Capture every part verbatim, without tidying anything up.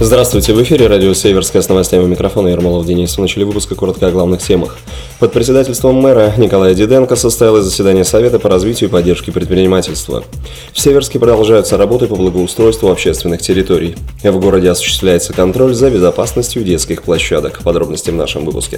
Здравствуйте, в эфире радио «Северская» с новостями у микрофона Ермолов Денис. В начале выпуска коротко о главных темах. Под председательством мэра Николая Диденко состоялось заседание Совета по развитию и поддержке предпринимательства. В Северске продолжаются работы по благоустройству общественных территорий. В городе осуществляется контроль за безопасностью детских площадок. Подробности в нашем выпуске.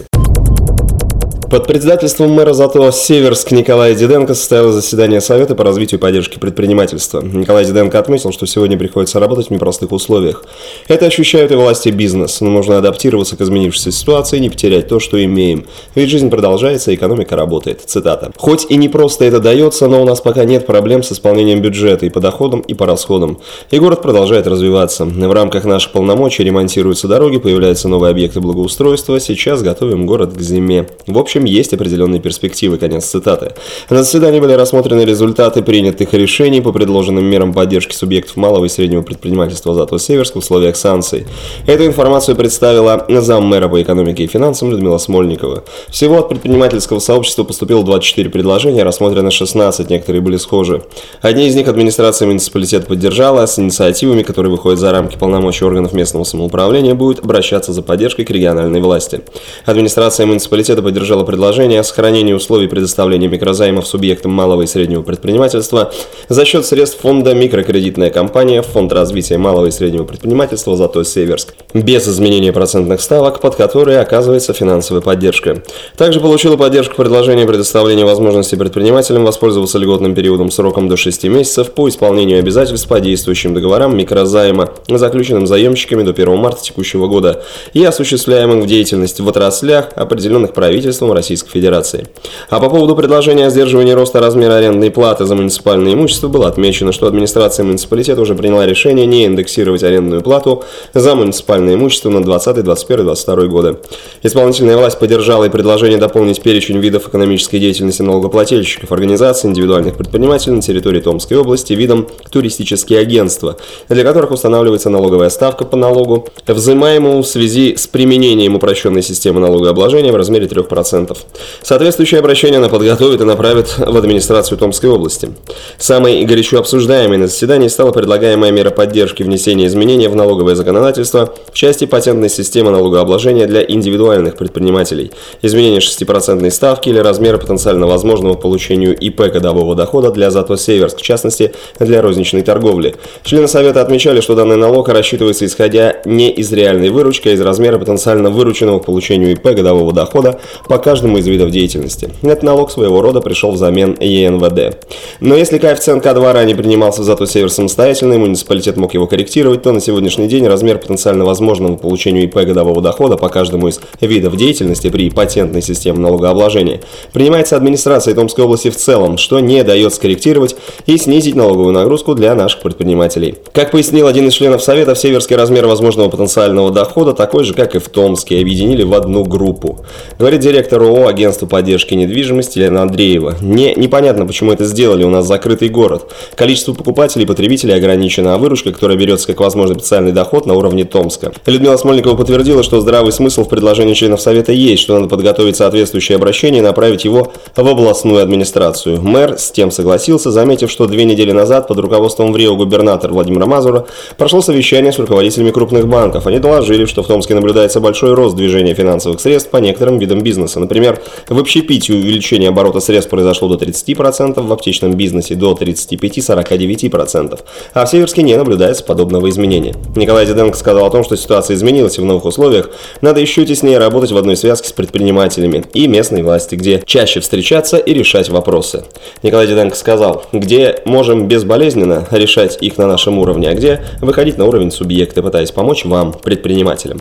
Под председательством мэра зато Северск Николая Диденко состоялось заседание Совета по развитию и поддержке предпринимательства. Николай Диденко отметил, что сегодня приходится работать в непростых условиях. Это ощущают и власти, и бизнес, но нужно адаптироваться к изменившейся ситуации и не потерять то, что имеем. Ведь жизнь продолжается, и экономика работает. Цитата. «Хоть и не просто это дается, но у нас пока нет проблем с исполнением бюджета и по доходам, и по расходам. И город продолжает развиваться. В рамках наших полномочий ремонтируются дороги, появляются новые объекты благоустройства. Сейчас готовим город к зиме. В общем, есть определенные перспективы». Конец цитаты. На заседании были рассмотрены результаты принятых решений по предложенным мерам поддержки субъектов малого и среднего предпринимательства зато Северск в условиях санкций. Эту информацию представила заммэра по экономике и финансам Людмила Смольникова. Всего от предпринимательского сообщества поступило двадцать четыре предложения, рассмотрено шестнадцать, некоторые были схожи. Одни из них администрация муниципалитета поддержала, с инициативами, которые выходят за рамки полномочий органов местного самоуправления, будет обращаться за поддержкой к региональной власти. Администрация муниципалитета поддержала предложение о сохранении условий предоставления микрозаймов субъектам малого и среднего предпринимательства за счет средств фонда «Микрокредитная компания», Фонд развития малого и среднего предпринимательства зато Северск, без изменения процентных ставок, под которые оказывается финансовая поддержка. Также получила поддержку предложение предоставления возможности предпринимателям воспользоваться льготным периодом сроком до шести месяцев по исполнению обязательств по действующим договорам микрозайма, заключенным заемщиками до первого марта текущего года и осуществляемым в деятельности в отраслях, определенных правительством Российской Федерации. А по поводу предложения о сдерживании роста размера арендной платы за муниципальное имущество было отмечено, что администрация муниципалитета уже приняла решение не индексировать арендную плату за муниципальное имущество на двадцатый, двадцать первый, двадцать второй годы. Исполнительная власть поддержала и предложение дополнить перечень видов экономической деятельности налогоплательщиков, организаций, индивидуальных предпринимателей на территории Томской области видом туристические агентства, для которых устанавливается налоговая ставка по налогу, взимаемому в связи с применением упрощенной системы налогообложения в размере трех процентов. Соответствующее обращение она подготовит и направит в администрацию Томской области. Самой горячо обсуждаемой на заседании стала предлагаемая мера поддержки внесения изменений в налоговое законодательство в части патентной системы налогообложения для индивидуальных предпринимателей, изменение шестипроцентной ставки или размера потенциально возможного по получению ИП годового дохода для зато Северск, в частности для розничной торговли. Члены Совета отмечали, что данный налог рассчитывается исходя не из реальной выручки, а из размера потенциально вырученного к получению ИП годового дохода по каждому из видов деятельности. Этот налог своего рода пришел взамен ЕНВД. Но если коэффициент К два ранее принимался зато Север самостоятельно, и муниципалитет мог его корректировать, то на сегодняшний день размер потенциально возможного получению ИП годового дохода по каждому из видов деятельности при патентной системе налогообложения принимается администрацией Томской области в целом, что не дает скорректировать и снизить налоговую нагрузку для наших предпринимателей. Как пояснил один из членов Совета, в Северске размер возможного потенциального дохода такой же, как и в Томске, объединили в одну группу. Говорит директор ООО «Агентство поддержки недвижимости» Елена Андреева. Не, непонятно, почему это сделали, у нас закрытый город. Количество покупателей и потребителей ограничено, а выручка, которая берется как возможный специальный доход, на уровне Томска. Людмила Смольникова подтвердила, что здравый смысл в предложении членов Совета есть, что надо подготовить соответствующее обращение и направить его в областную администрацию. Мэр с тем согласился, заметив, что две недели назад под руководством в Рио губернатора Владимира Мазура прошло совещание с руководителями крупных банков. Они доложили, что в Томске наблюдается большой рост движения финансовых средств по некоторым видам бизнеса. Например, в общепите увеличение оборота средств произошло до тридцати процентов, в аптечном бизнесе до тридцати пяти — сорока девяти процентов, а в Северске не наблюдается подобного изменения. Николай Диденко сказал о том, что ситуация изменилась и в новых условиях надо еще теснее работать в одной связке с предпринимателями и местной власти, где чаще встречаться и решать вопросы. Николай Диденко сказал, где можем безболезненно решать их на нашем уровне, а где выходить на уровень субъекта, пытаясь помочь вам, предпринимателям.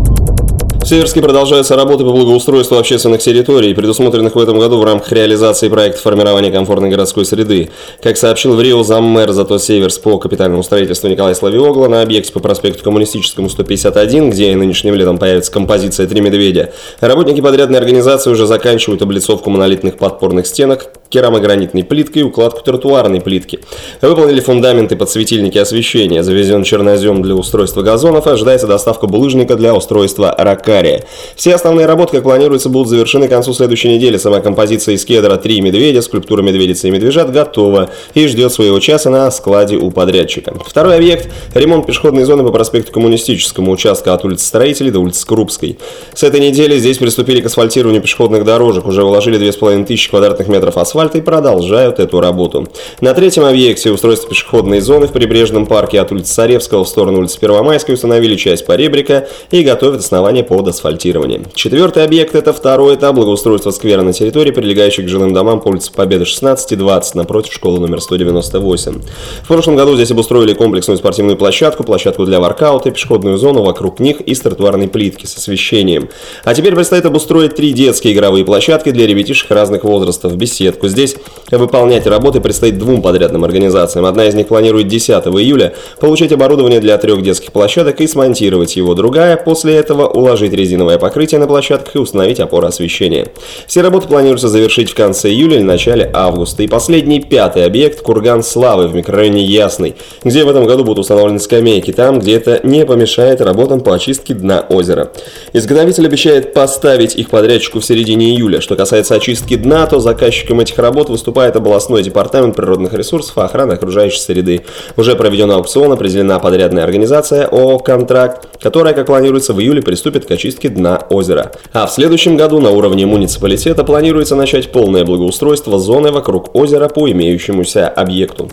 В Северске продолжаются работы по благоустройству общественных территорий, предусмотренных в этом году в рамках реализации проекта формирования комфортной городской среды. Как сообщил в Рио заммэр зато Северск по капитальному строительству Николай Славиогло, на объекте по проспекту Коммунистическому сто пятьдесят один, где и нынешним летом появится композиция «Три медведя», работники подрядной организации уже заканчивают облицовку монолитных подпорных стенок керамогранитной плиткой и укладку тротуарной плитки. Выполнили фундаменты под светильники освещения, завезен чернозем для устройства газонов и ожидается доставка булыжника для устройства ракария. Все основные работы, как планируется, будут завершены к концу следующей недели. Сама композиция из кедра «Три медведя», скульптура медведицы и медвежат готова и ждет своего часа на складе у подрядчика. Второй объект – ремонт пешеходной зоны по проспекту Коммунистическому, участка от улицы Строителей до улицы Крупской. С этой недели здесь приступили к асфальтированию пешеходных дорожек, уже уложили две с половиной тысячи квадратных метров асфальта и продолжают эту работу. На третьем объекте устройство пешеходной зоны в прибрежном парке от улицы Царевского в сторону улицы Первомайской установили часть поребрика и готовят основание под асфальтирование. Четвертый объект – это второй этап благоустройства сквера на территории, прилегающей к жилым домам по улице Победы шестнадцать и двадцать, напротив школы номер сто девяносто восемь. В прошлом году здесь обустроили комплексную спортивную площадку, площадку для воркаута, пешеходную зону вокруг них и с тротуарной плитки с освещением. А теперь предстоит обустроить три детские игровые площадки для ребятишек разных возрастов, беседку. Здесь выполнять работы предстоит двум подрядным организациям. Одна из них планирует десятого июля получить оборудование для трех детских площадок и смонтировать его. Другая после этого уложить резиновое покрытие на площадках и установить опоры освещения. Все работы планируется завершить в конце июля или начале августа. И последний, пятый объект – Курган Славы в микрорайоне Ясный, где в этом году будут установлены скамейки, там, где это не помешает работам по очистке дна озера. Изготовитель обещает поставить их подрядчику в середине июля. Что касается очистки дна, то заказчиком этих работ выступает областной департамент природных ресурсов и охраны окружающей среды. Уже проведен аукцион, определена подрядная организация ООО «Контракт», которая, как планируется, в июле приступит к очистке дна озера. А в следующем году на уровне муниципалитета планируется начать полное благоустройство зоны вокруг озера по имеющемуся объекту.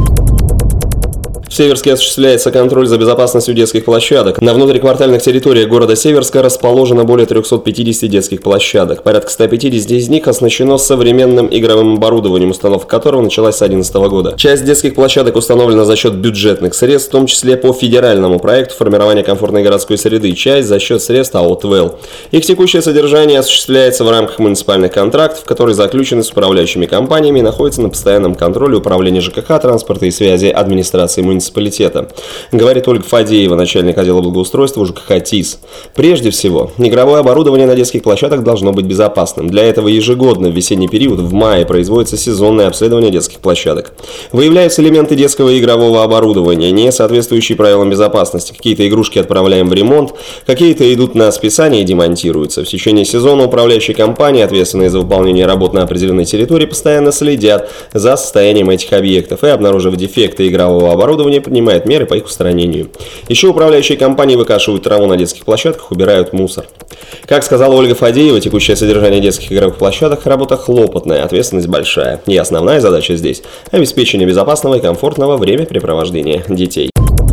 В Северске осуществляется контроль за безопасностью детских площадок. На внутриквартальных территориях города Северска расположено более трёхсот пятидесяти детских площадок. Порядка ста пятидесяти из них оснащено современным игровым оборудованием, установка которого началась с две тысячи одиннадцатого года. Часть детских площадок установлена за счет бюджетных средств, в том числе по федеральному проекту формирования комфортной городской среды, часть за счет средств АО «ТВЭЛ». Их текущее содержание осуществляется в рамках муниципальных контрактов, которые заключены с управляющими компаниями и находятся на постоянном контроле управления ЖКХ, транспорта и связи администрации муниципалитета. муниципалитета, говорит Ольга Фадеева, начальник отдела благоустройства ЖКХ ТИС. Прежде всего, игровое оборудование на детских площадках должно быть безопасным. Для этого ежегодно в весенний период в мае производится сезонное обследование детских площадок. Выявляются элементы детского игрового оборудования, не соответствующие правилам безопасности. Какие-то игрушки отправляем в ремонт, какие-то идут на списание и демонтируются. В течение сезона управляющие компании, ответственные за выполнение работ на определенной территории, постоянно следят за состоянием этих объектов и, обнаружив дефекты игрового оборудования, принимает меры по их устранению. Еще управляющие компании выкашивают траву на детских площадках, убирают мусор. Как сказала Ольга Фадеева, текущее содержание детских игровых площадок – работа хлопотная, ответственность большая. И основная задача здесь – обеспечение безопасного и комфортного времяпрепровождения детей.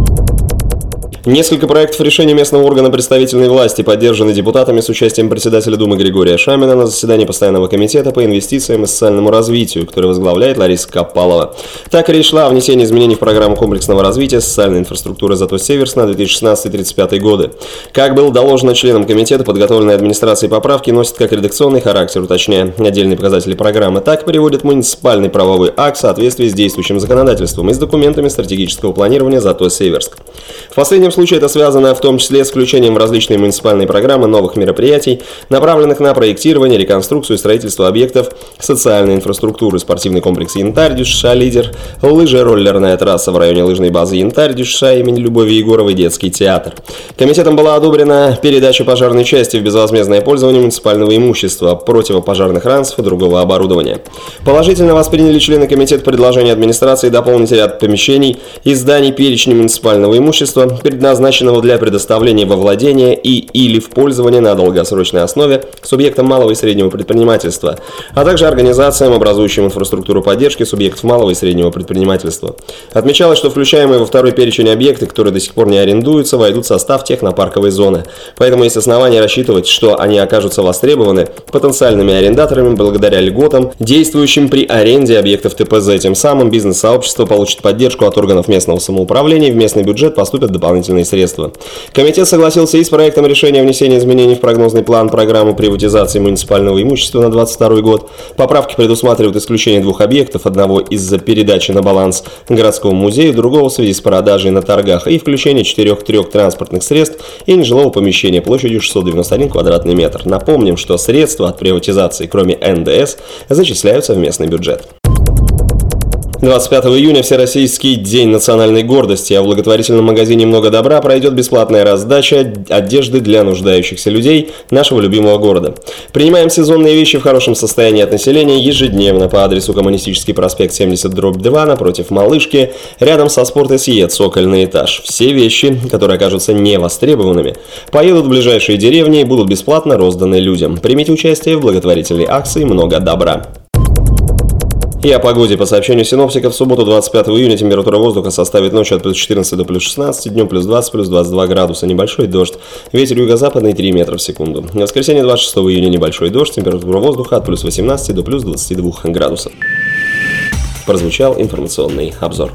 Несколько проектов решений местного органа представительной власти поддержаны депутатами с участием председателя Думы Григория Шамина на заседании Постоянного комитета по инвестициям и социальному развитию, который возглавляет Лариса Копалова. Так речь шла о внесении изменений в программу комплексного развития социальной инфраструктуры «Зато Северск» на две тысячи шестнадцатый — две тысячи тридцать пятый годы. Как было доложено членам комитета, подготовленные администрацией поправки носят как редакционный характер, уточняя отдельные показатели программы, так приводят муниципальный правовой акт в соответствии с действующим законодательством и с документами стратегического планирования «Зато Северск». В последнем случае это связано в том числе с включением в различные муниципальные программы новых мероприятий, направленных на проектирование, реконструкцию и строительство объектов социальной инфраструктуры, спортивный комплекс «Янтарь» ДЮСШ «Лидер», лыжероллерная трасса в районе лыжной базы «Янтарь» ДЮСШ имени Любови Егоровой, детский театр. Комитетом была одобрена передача пожарной части в безвозмездное пользование муниципального имущества, противопожарных ранцев и другого оборудования. Положительно восприняли члены комитета предложение администрации дополнить ряд помещений и зданий перечня муниципального имущества, предназначенного для предоставления во владение и или в пользование на долгосрочной основе субъектам малого и среднего предпринимательства, а также организациям, образующим инфраструктуру поддержки субъектов малого и среднего предпринимательства. Отмечалось, что включаемые во второй перечень объекты, которые до сих пор не арендуются, войдут в состав технопарковой зоны. Поэтому есть основания рассчитывать, что они окажутся востребованы потенциальными арендаторами благодаря льготам, действующим при аренде объектов ТПЗ. Тем самым бизнес-сообщество получит поддержку от органов местного самоуправления, и в местный бюджет поступят дополнительные дополнительные средства. Комитет согласился и с проектом решения о внесении изменений в прогнозный план программы приватизации муниципального имущества на двадцать второй год. Поправки предусматривают исключение двух объектов, одного из-за передачи на баланс городскому музею, другого в связи с продажей на торгах, и включение четырех трех транспортных средств и нежилого помещения площадью шестьсот девяносто один квадратный метр. Напомним, что средства от приватизации, кроме эн дэ эс, зачисляются в местный бюджет. двадцать пятого июня Всероссийский день национальной гордости, а в благотворительном магазине «Много добра» пройдет бесплатная раздача одежды для нуждающихся людей нашего любимого города. Принимаем сезонные вещи в хорошем состоянии от населения ежедневно по адресу Коммунистический проспект семьдесят дробь два напротив Малышки, рядом со Спорт-СЕ, цокольный этаж. Все вещи, которые окажутся невостребованными, поедут в ближайшие деревни и будут бесплатно розданы людям. Примите участие в благотворительной акции «Много добра». И о погоде. По сообщению синоптиков, в субботу двадцать пятого июня температура воздуха составит ночью от плюс четырнадцати до плюс шестнадцати, днем плюс двадцать, плюс двадцать два градуса, небольшой дождь, ветер юго-западный три метра в секунду. В воскресенье двадцать шестого июня небольшой дождь, температура воздуха от плюс восемнадцати до плюс двадцати двух градусов. Прозвучал информационный обзор.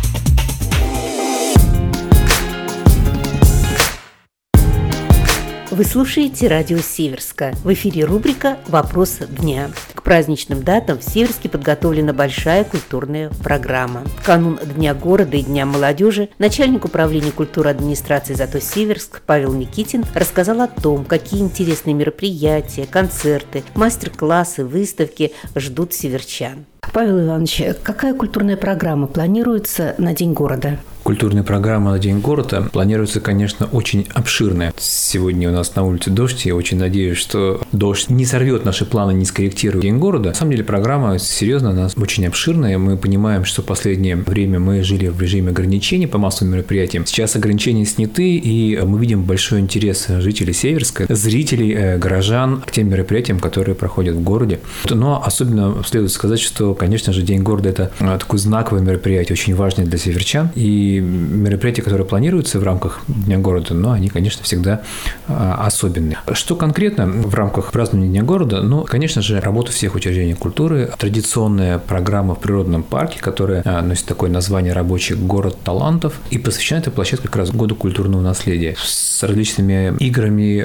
Вы слушаете радио Северска. В эфире рубрика «Вопрос дня». К праздничным датам в Северске подготовлена большая культурная программа. В канун Дня города и Дня молодежи начальник управления культуры администрации «Зато Северск» Павел Никитин рассказал о том, какие интересные мероприятия, концерты, мастер-классы, выставки ждут северчан. Павел Иванович, какая культурная программа планируется на День города? Культурная программа на День города планируется, конечно, очень обширная. Сегодня у нас на улице дождь. Я очень надеюсь, что дождь не сорвет наши планы, не скорректирует День города. На самом деле программа, серьезно, у нас очень обширная. Мы понимаем, что в последнее время мы жили в режиме ограничений по массовым мероприятиям. Сейчас ограничения сняты, и мы видим большой интерес жителей Северска, зрителей, горожан к тем мероприятиям, которые проходят в городе. Но особенно следует сказать, что, конечно же, День города – это такое знаковое мероприятие, очень важное для северчан. И мероприятия, которые планируются в рамках Дня города, но они, конечно, всегда а, особенные. Что конкретно в рамках празднования Дня города? Ну, конечно же, работа всех учреждений культуры, традиционная программа в природном парке, которая а, носит такое название «Рабочий город талантов», и посвящена эта площадка как раз году культурного наследия с различными играми,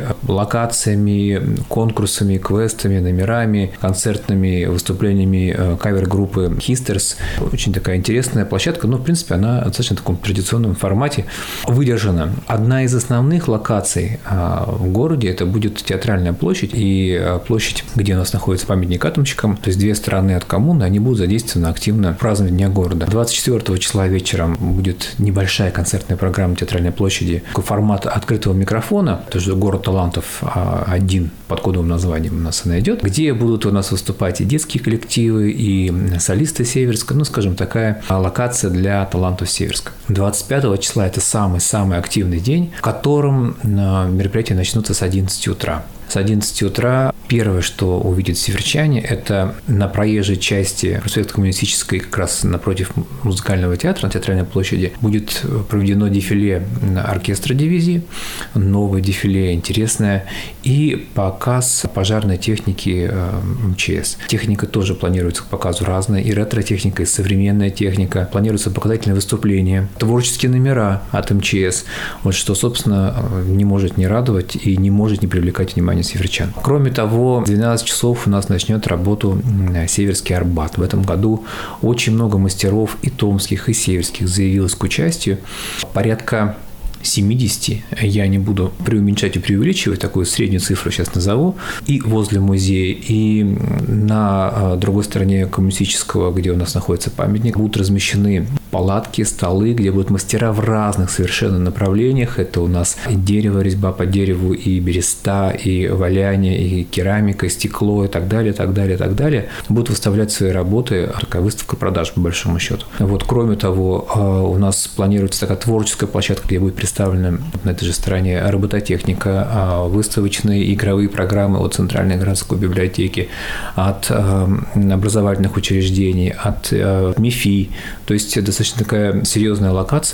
локациями, конкурсами, квестами, номерами, концертными выступлениями кавер-группы Хистерс. Очень такая интересная площадка, но, в принципе, она достаточно таком традиционном формате выдержана. Одна из основных локаций в городе – это будет Театральная площадь и площадь, где у нас находится памятник атомщикам. То есть две стороны от коммуны, они будут задействованы активно в праздновании Дня города. двадцать четвёртого числа вечером будет небольшая концертная программа Театральной площади. Такой формат открытого микрофона, то есть «Город талантов» один под кодовым названием у нас она идет, где будут у нас выступать и детские коллективы, и солисты Северска. Ну, скажем, такая локация для талантов Северска. двадцать пятого числа – это самый-самый активный день, в котором мероприятия начнутся с одиннадцати утра. С одиннадцати утра первое, что увидят северчане, это на проезжей части проспекта-Коммунистической, как раз напротив музыкального театра, на Театральной площади, будет проведено дефиле оркестра дивизии, новое дефиле, интересное, и показ пожарной техники эм че эс. Техника тоже планируется к показу разная, и ретро-техника, и современная техника. Планируются показательные выступления, творческие номера от эм че эс, вот что, собственно, не может не радовать и не может не привлекать внимание северчан. Кроме того, в двенадцать часов у нас начнет работу Северский Арбат. В этом году очень много мастеров и томских, и северских заявилось к участию. Порядка семидесяти, я не буду преуменьшать и преувеличивать, такую среднюю цифру сейчас назову, и возле музея, и на другой стороне Коммунистического, где у нас находится памятник, будут размещены палатки, столы, где будут мастера в разных совершенно направлениях. Это у нас и дерево, резьба по дереву, и береста, и валяние, и керамика, и стекло, и так далее, так далее, так далее. Будут выставлять свои работы. Такая выставка продаж, по большому счету. Вот, кроме того, у нас планируется такая творческая площадка, где будет представлена на этой же стороне робототехника, выставочные игровые программы от Центральной городской библиотеки, от образовательных учреждений, от МИФИ. То есть достаточно такая серьезная локация.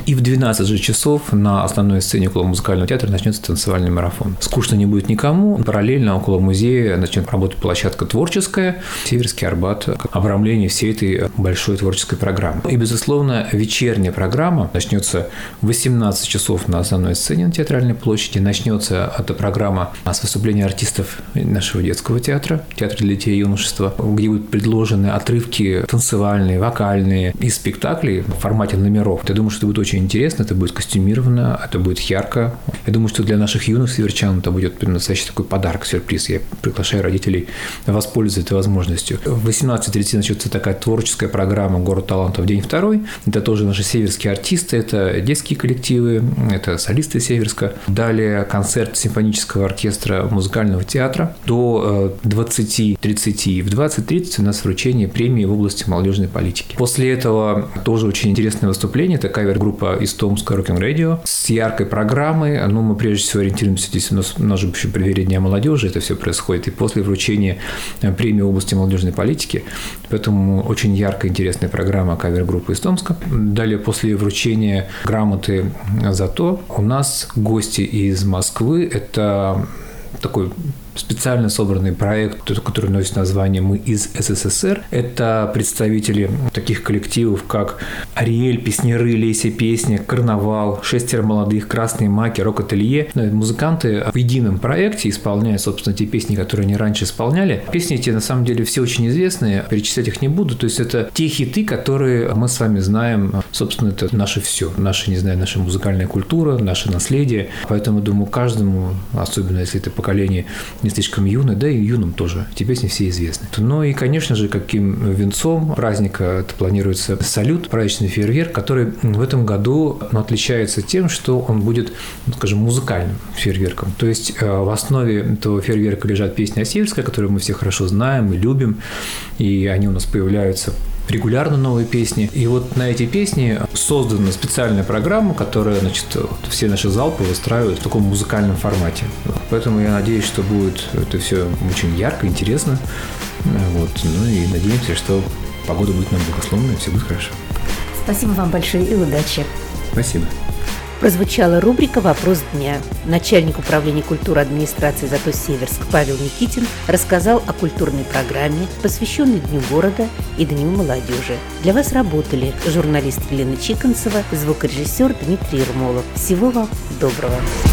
И в двенадцать же часов на основной сцене около музыкального театра начнется танцевальный марафон. Скучно не будет никому. Параллельно около музея начнет работать площадка творческая, Северский Арбат, как обрамление всей этой большой творческой программы. И, безусловно, вечерняя программа начнется в восемнадцать часов на основной сцене на Театральной площади. Начнется эта программа с выступления артистов нашего детского театра, театра для детей и юношества, где будут предложены отрывки танцевальные, вокальные из спектаклей в формате номеров. Я думаю, что это будет очень интересно, это будет костюмировано, это будет ярко. Я думаю, что для наших юных северчан это будет настоящий такой подарок, сюрприз. Я приглашаю родителей воспользоваться этой возможностью. В восемнадцать тридцать начнется такая творческая программа «Город талантов. День второй». Это тоже наши северские артисты, это детские коллективы, это солисты Северска. Далее концерт симфонического оркестра музыкального театра до двадцати тридцати. В двадцать тридцать у нас вручение премии в области молодежной политики. После этого тоже очень интересное выступление. Это кавер-группа из Томска Rocking Radio с яркой программой. Ну, мы прежде всего ориентируемся здесь у нас, у нас же еще преддверие Дня молодежи это все происходит. И после вручения премии в области молодежной политики. Поэтому очень яркая, интересная программа кавер-группы из Томска. Далее, после вручения грамоты за то, у нас гости из Москвы. Это такой специально собранный проект, который носит название «Мы из СССР». Это представители таких коллективов, как «Ариэль», «Песняры», «Леся песня», «Карнавал», «Шестеро молодых», «Красные маки», «Рок-ателье». Музыканты в едином проекте исполняют, собственно, те песни, которые они раньше исполняли. Песни эти, на самом деле, все очень известные, перечислять их не буду. То есть, это те хиты, которые мы с вами знаем. Собственно, это наше все. Наша, не знаю, наша музыкальная культура, наше наследие. Поэтому, думаю, каждому, особенно если это поколение не слишком юный, да и юным тоже. Эти песни все известны. Ну и, конечно же, каким венцом праздника это планируется салют, праздничный фейерверк, который в этом году ну, отличается тем, что он будет, скажем, музыкальным фейерверком. То есть в основе этого фейерверка лежат песни Северска, которые мы все хорошо знаем и любим, и они у нас появляются регулярно, новые песни. И вот на эти песни создана специальная программа, которая, значит, все наши залпы выстраивают в таком музыкальном формате. Поэтому я надеюсь, что будет это все очень ярко, интересно. Вот. Ну и надеемся, что погода будет нам благословенная, и все будет хорошо. Спасибо вам большое и удачи. Спасибо. Прозвучала рубрика «Вопрос дня». Начальник управления культуры администрации ЗАТО Северск Павел Никитин рассказал о культурной программе, посвященной Дню города и Дню молодежи. Для вас работали журналист Елена Чиконцева, звукорежиссер Дмитрий Ермолов. Всего вам доброго.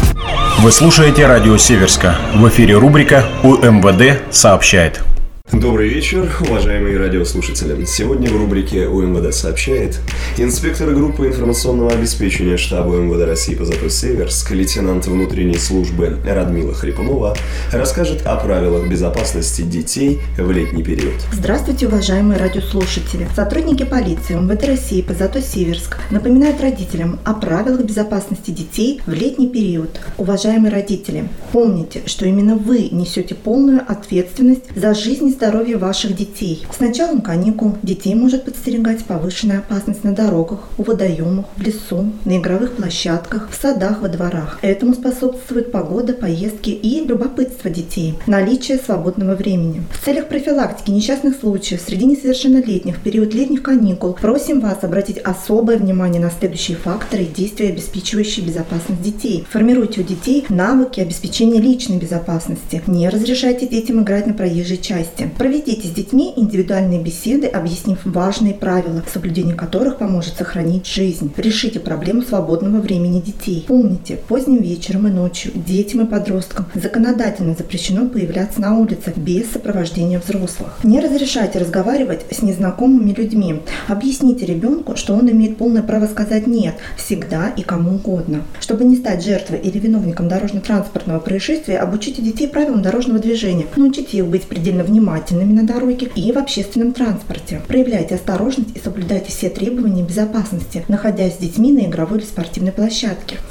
Вы слушаете радио Северска. В эфире рубрика «УМВД сообщает». Добрый вечер, уважаемые радиослушатели. Сегодня в рубрике «УМВД сообщает» инспектор группы информационного обеспечения штаба МВД России по ЗАТО Северск, лейтенант внутренней службы Радмила Хрипунова расскажет о правилах безопасности детей в летний период. Здравствуйте, уважаемые радиослушатели. Сотрудники полиции МВД России по ЗАТО Северск напоминают родителям о правилах безопасности детей в летний период. Уважаемые родители, помните, что именно вы несете полную ответственность за жизнь и здоровье ваших детей. С началом каникул детей может подстерегать повышенная опасность на дорогах, у водоемах, в лесу, на игровых площадках, в садах, во дворах. Этому способствует погода, поездки и любопытство детей, наличие свободного времени. В целях профилактики несчастных случаев среди несовершеннолетних в период летних каникул просим вас обратить особое внимание на следующие факторы и действия, обеспечивающие безопасность детей. Формируйте у детей навыки обеспечения личной безопасности. Не разрешайте детям играть на проезжей части. Проведите с детьми индивидуальные беседы, объяснив важные правила, соблюдение которых поможет сохранить жизнь. Решите проблему свободного времени детей. Помните, поздним вечером и ночью детям и подросткам законодательно запрещено появляться на улицах без сопровождения взрослых. Не разрешайте разговаривать с незнакомыми людьми. Объясните ребенку, что он имеет полное право сказать «нет» всегда и кому угодно. Чтобы не стать жертвой или виновником дорожно-транспортного происшествия, обучите детей правилам дорожного движения. Научите их быть предельно внимательными на дороге и в общественном транспорте. Проявляйте осторожность и соблюдайте все требования безопасности, находясь с детьми на игровой или спортивной площадке.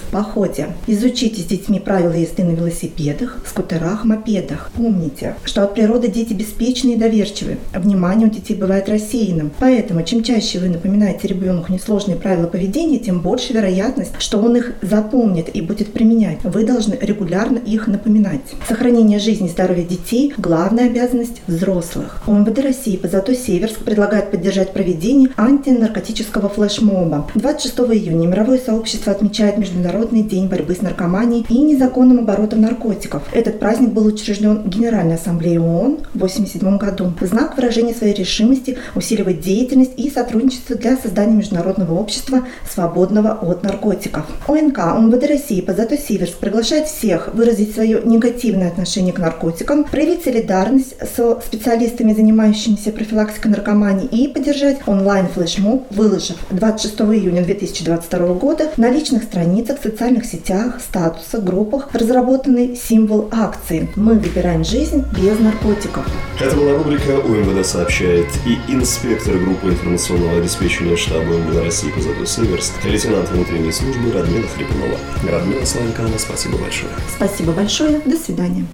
в походе. Изучите с детьми правила езды на велосипедах, скутерах, мопедах. Помните, что от природы дети беспечны и доверчивы, а внимание у детей бывает рассеянным. Поэтому, чем чаще вы напоминаете ребенку несложные правила поведения, тем больше вероятность, что он их запомнит и будет применять. Вы должны регулярно их напоминать. Сохранение жизни и здоровья детей – главная обязанность взрослых. ОМВД России по ЗАТО Северск предлагает поддержать проведение антинаркотического флешмоба. двадцать шестого июня мировое сообщество отмечает Международный день борьбы с наркоманией и незаконным оборотом наркотиков. Этот праздник был учрежден Генеральной Ассамблеей ООН в восемьдесят седьмом году в знак выражения своей решимости усиливать деятельность и сотрудничество для создания международного общества, свободного от наркотиков. ОНК ОМВД России по ЗАТО Северск приглашает всех выразить свое негативное отношение к наркотикам, проявить солидарность со специалистами, занимающимися профилактикой наркомании, и поддержать онлайн-флешмоб, выложив двадцать шестого июня две тысячи двадцать второго года на личных страницах, социальных сетях, статусах, группах разработанный символ акции «Мы выбираем жизнь без наркотиков». Это была рубрика «УМВД сообщает» и инспектор группы информационного обеспечения штаба МВД России по ЗАТО Северск, лейтенант внутренней службы Радмила Хрипунова. Радмила Славиковна, спасибо большое. Спасибо большое. До свидания.